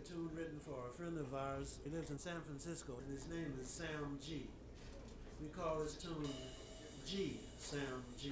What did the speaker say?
tune written for a friend of ours. He lives in San Francisco, and his name is Sam G. We call this tune G, Sam G.